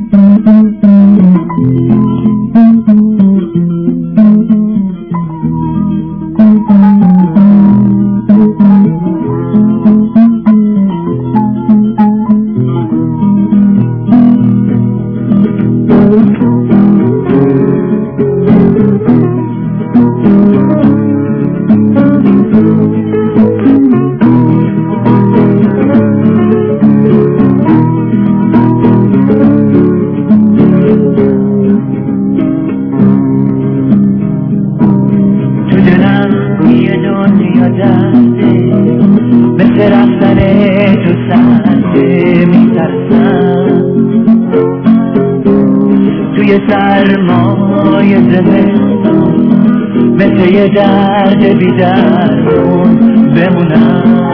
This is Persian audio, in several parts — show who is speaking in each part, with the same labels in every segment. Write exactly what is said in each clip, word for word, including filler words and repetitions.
Speaker 1: سرمای زمستون مثل یه درد بی درمون بمونم.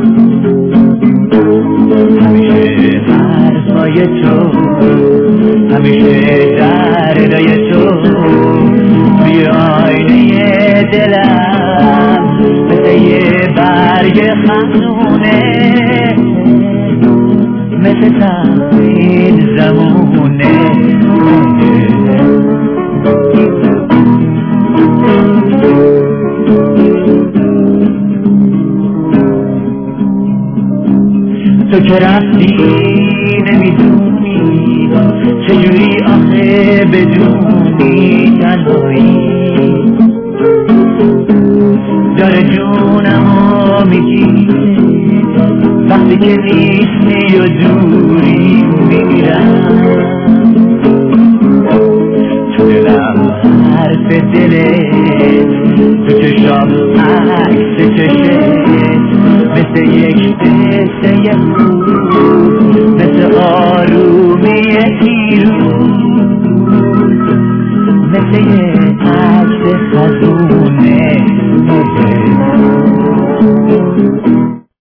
Speaker 1: همیشه حرفای تو، همیشه دردای تو توی آینه دلم مثل یه برگ خندونه، مثل تمثیل زمونه. تو که رفتی